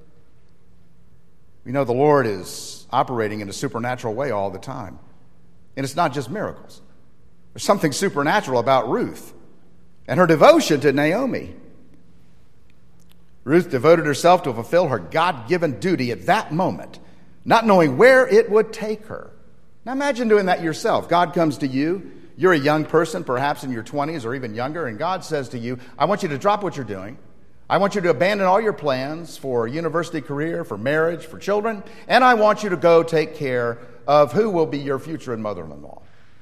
We know the Lord is operating in a supernatural way all the time. And it's not just miracles. There's something supernatural about Ruth and her devotion to Naomi. Ruth devoted herself to fulfill her God-given duty at that moment, not knowing where it would take her. Now imagine doing that yourself. God comes to you. You're a young person, perhaps in your 20s or even younger, and God says to you, "I want you to drop what you're doing. I want you to abandon all your plans for a university career, for marriage, for children, and I want you to go take care of who will be your future mother-in-law."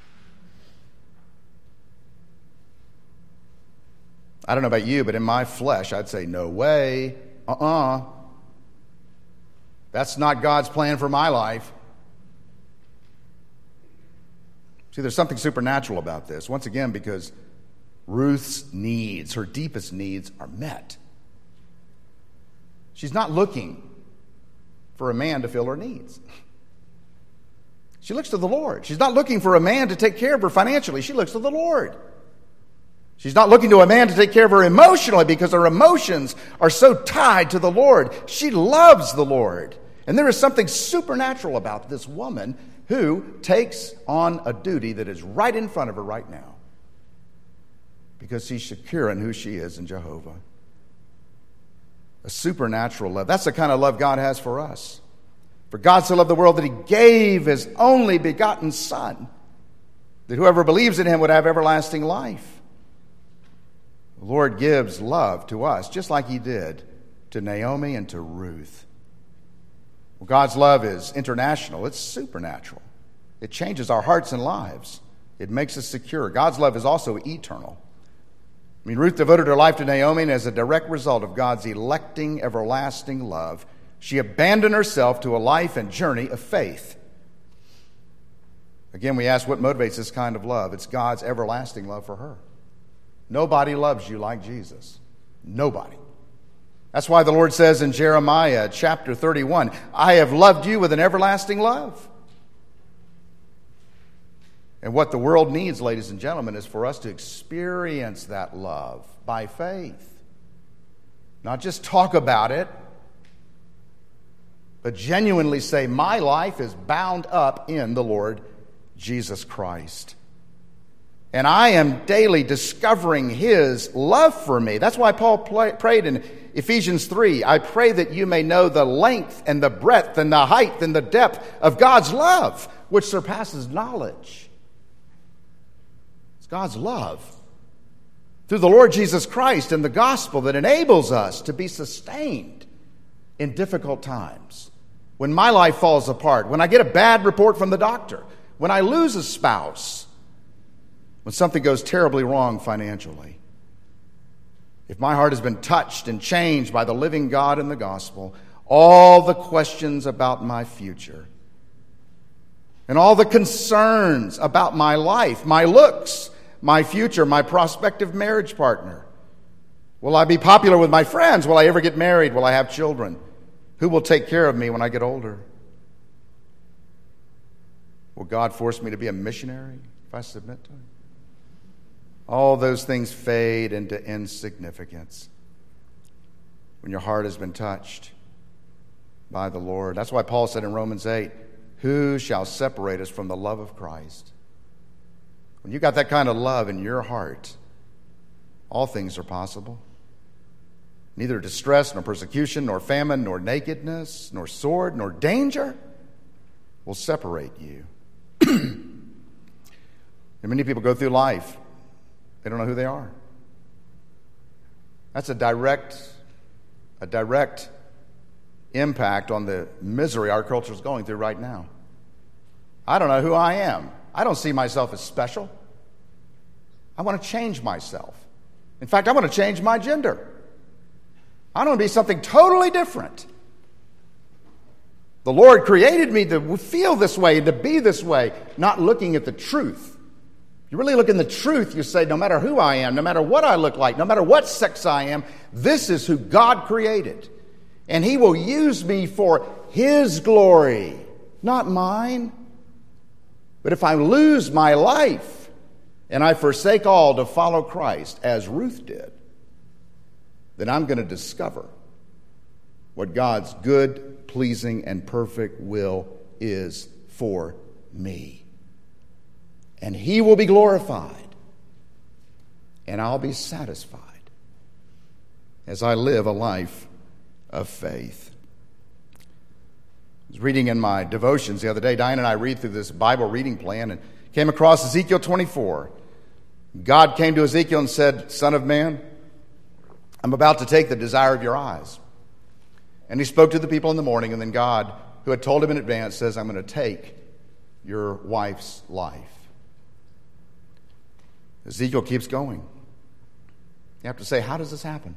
I don't know about you, but in my flesh, I'd say, no way, That's not God's plan for my life. See, there's something supernatural about this. Once again, because Ruth's needs, her deepest needs, are met. She's not looking for a man to fill her needs. She looks to the Lord. She's not looking for a man to take care of her financially. She looks to the Lord. She's not looking to a man to take care of her emotionally, because her emotions are so tied to the Lord. She loves the Lord. And there is something supernatural about this woman who takes on a duty that is right in front of her right now, because she's secure in who she is in Jehovah. A supernatural love. That's the kind of love God has for us. For God so loved the world that He gave His only begotten Son, that whoever believes in Him would have everlasting life. The Lord gives love to us, just like He did to Naomi and to Ruth. Well, God's love is international. It's supernatural. It changes our hearts and lives. It makes us secure. God's love is also eternal. Ruth devoted her life to Naomi, and as a direct result of God's electing, everlasting love, she abandoned herself to a life and journey of faith. Again, we ask, what motivates this kind of love? It's God's everlasting love for her. Nobody loves you like Jesus. Nobody. That's why the Lord says in Jeremiah chapter 31, I have loved you with an everlasting love. And what the world needs, ladies and gentlemen, is for us to experience that love by faith. Not just talk about it, but genuinely say, my life is bound up in the Lord Jesus Christ. And I am daily discovering His love for me. That's why Paul prayed in Ephesians 3, I pray that you may know the length and the breadth and the height and the depth of God's love, which surpasses knowledge. It's God's love through the Lord Jesus Christ and the gospel that enables us to be sustained in difficult times. When my life falls apart, when I get a bad report from the doctor, when I lose a spouse, when something goes terribly wrong financially. If my heart has been touched and changed by the living God and the gospel, all the questions about my future and all the concerns about my life, my looks, my future, my prospective marriage partner. Will I be popular with my friends? Will I ever get married? Will I have children? Who will take care of me when I get older? Will God force me to be a missionary if I submit to Him? All those things fade into insignificance when your heart has been touched by the Lord. That's why Paul said in Romans 8, who shall separate us from the love of Christ? When you got that kind of love in your heart, all things are possible. Neither distress, nor persecution, nor famine, nor nakedness, nor sword, nor danger will separate you. And many people go through life, they don't know who they are. That's a direct impact on the misery our culture is going through right now. I don't know who I am. I don't see myself as special. I want to change myself. In fact, I want to change my gender. I want to be something totally different. The Lord created me to feel this way, to be this way, not looking at the truth. You really look in the truth, you say, no matter who I am, no matter what I look like, no matter what sex I am, this is who God created. And He will use me for His glory, not mine. But if I lose my life and I forsake all to follow Christ, as Ruth did, then I'm going to discover what God's good, pleasing, and perfect will is for me. And He will be glorified, and I'll be satisfied as I live a life of faith. I was reading in my devotions the other day. Diane and I read through this Bible reading plan and came across Ezekiel 24. God came to Ezekiel and said, Son of man, I'm about to take the desire of your eyes. And He spoke to the people in the morning, and then God, who had told him in advance, says, I'm going to take your wife's life. Ezekiel keeps going. You have to say, how does this happen?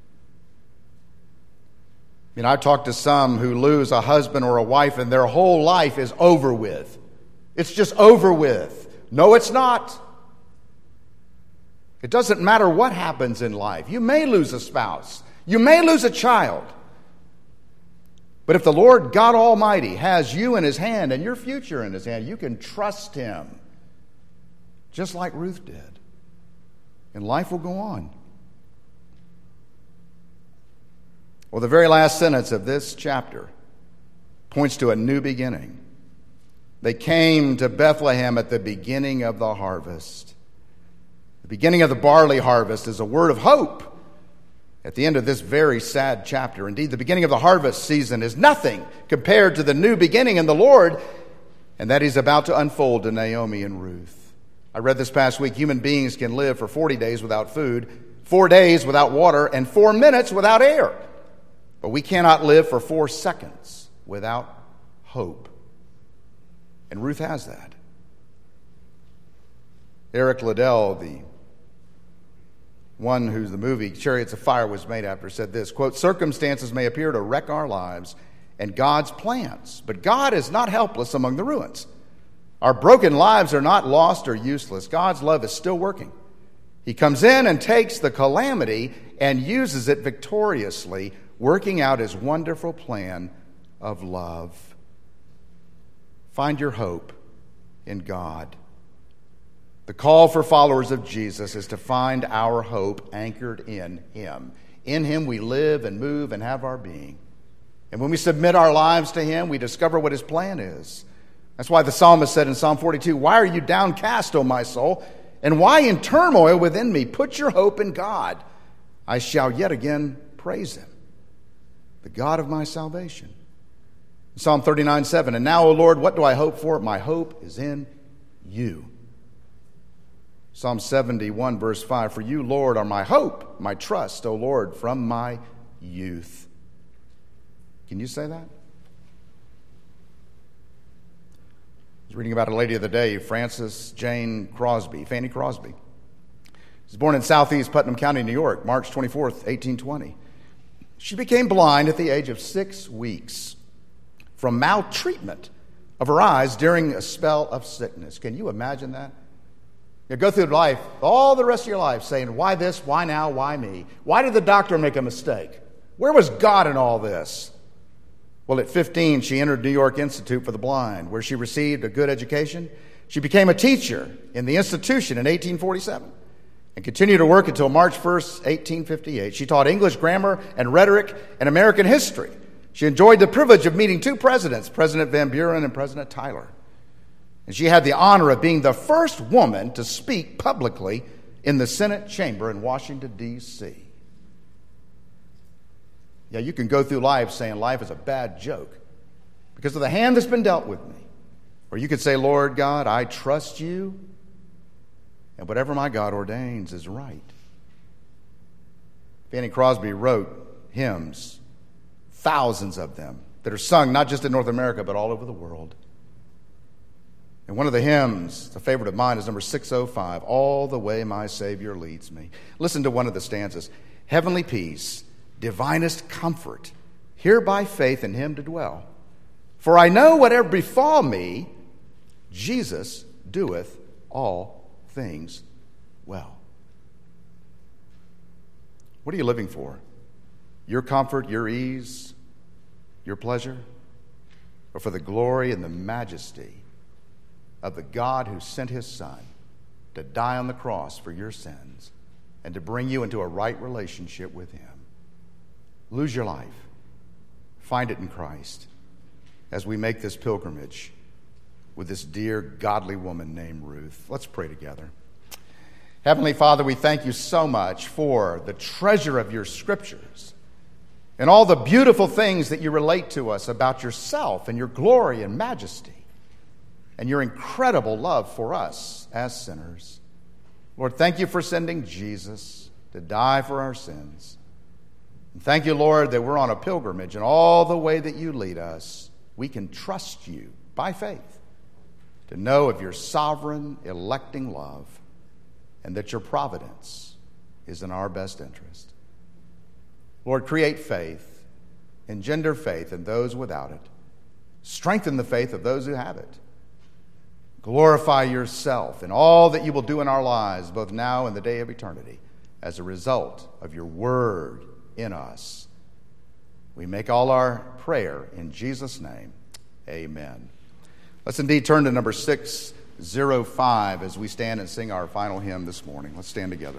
I've talked to some who lose a husband or a wife and their whole life is over with. It's just over with. No, it's not. It doesn't matter what happens in life. You may lose a spouse. You may lose a child. But if the Lord God Almighty has you in His hand and your future in His hand, you can trust Him, just like Ruth did. And life will go on. Well, the very last sentence of this chapter points to a new beginning. They came to Bethlehem at the beginning of the harvest. The beginning of the barley harvest is a word of hope at the end of this very sad chapter. Indeed, the beginning of the harvest season is nothing compared to the new beginning in the Lord, and that He's about to unfold to Naomi and Ruth. I read this past week, human beings can live for 40 days without food, 4 days without water, and 4 minutes without air. But we cannot live for 4 seconds without hope. And Ruth has that. Eric Liddell, the one whose the movie Chariots of Fire was made after, said this, quote, circumstances may appear to wreck our lives and God's plans, but God is not helpless among the ruins. Our broken lives are not lost or useless. God's love is still working. He comes in and takes the calamity and uses it victoriously, working out his wonderful plan of love. Find your hope in God. The call for followers of Jesus is to find our hope anchored in him. In him we live and move and have our being. And when we submit our lives to him, we discover what his plan is. That's why the psalmist said in Psalm 42, "Why are you downcast, O my soul? And why in turmoil within me? Put your hope in God. I shall yet again praise him, the God of my salvation." Psalm 39:7, "And now, O Lord, what do I hope for? My hope is in you." Psalm 71, verse 5, "For you, Lord, are my hope, my trust, O Lord, from my youth." Can you say that? I was reading about a lady of the day, Frances Jane Crosby, Fanny Crosby. She was born in southeast Putnam County, New York, March 24th, 1820. She became blind at the age of 6 weeks from maltreatment of her eyes during a spell of sickness. Can you imagine that? You go through life, all the rest of your life, saying, why this, why now, why me? Why did the doctor make a mistake? Where was God in all this? Well, at 15, she entered New York Institute for the Blind, where she received a good education. She became a teacher in the institution in 1847 and continued to work until March 1st, 1858. She taught English grammar and rhetoric and American history. She enjoyed the privilege of meeting 2 presidents, President Van Buren and President Tyler. And she had the honor of being the first woman to speak publicly in the Senate chamber in Washington, D.C. Yeah, you can go through life saying life is a bad joke because of the hand that's been dealt with me. Or you could say, Lord God, I trust you, and whatever my God ordains is right. Fanny Crosby wrote hymns, thousands of them, that are sung not just in North America, but all over the world. And one of the hymns, a favorite of mine, is number 605, "All the Way My Savior Leads Me." Listen to one of the stanzas. "Heavenly peace, divinest comfort, here by faith in him to dwell. For I know whatever befall me, Jesus doeth all things well." What are you living for? Your comfort, your ease, your pleasure? Or for the glory and the majesty of the God who sent his Son to die on the cross for your sins and to bring you into a right relationship with him? Lose your life. Find it in Christ as we make this pilgrimage with this dear, godly woman named Ruth. Let's pray together. Heavenly Father, we thank you so much for the treasure of your scriptures and all the beautiful things that you relate to us about yourself and your glory and majesty and your incredible love for us as sinners. Lord, thank you for sending Jesus to die for our sins. And thank you, Lord, that we're on a pilgrimage, and all the way that you lead us, we can trust you by faith to know of your sovereign, electing love, and that your providence is in our best interest. Lord, create faith, engender faith in those without it, strengthen the faith of those who have it. Glorify yourself in all that you will do in our lives, both now and the day of eternity, as a result of your word in us. We make all our prayer in Jesus' name. Amen. Let's indeed turn to number 605 as we stand and sing our final hymn this morning. Let's stand together.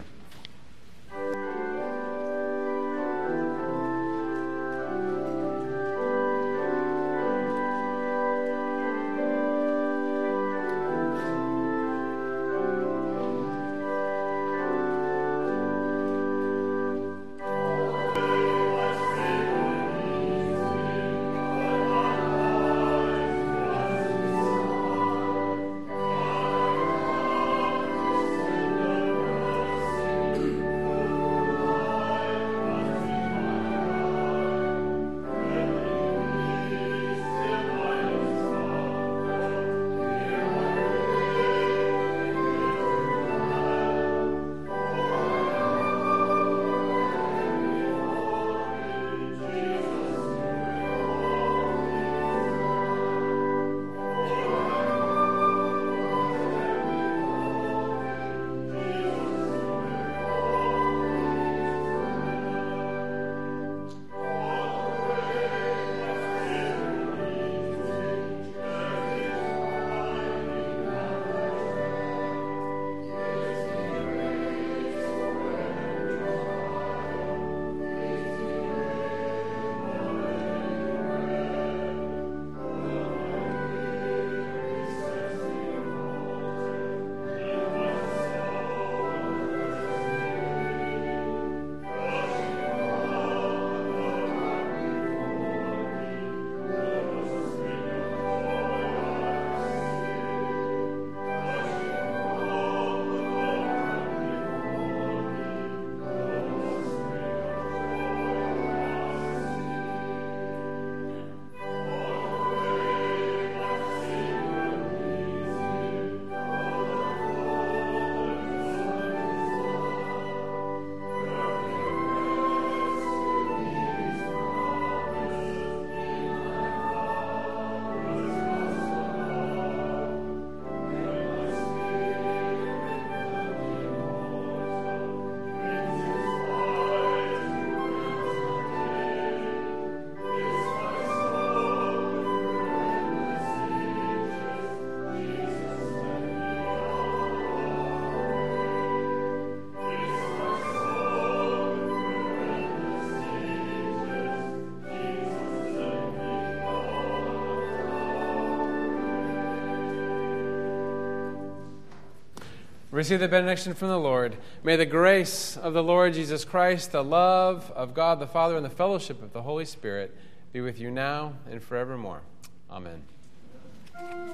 receive the benediction from the Lord. May the grace of the Lord Jesus Christ, the love of God the Father, and the fellowship of the Holy Spirit be with you now and forevermore. Amen.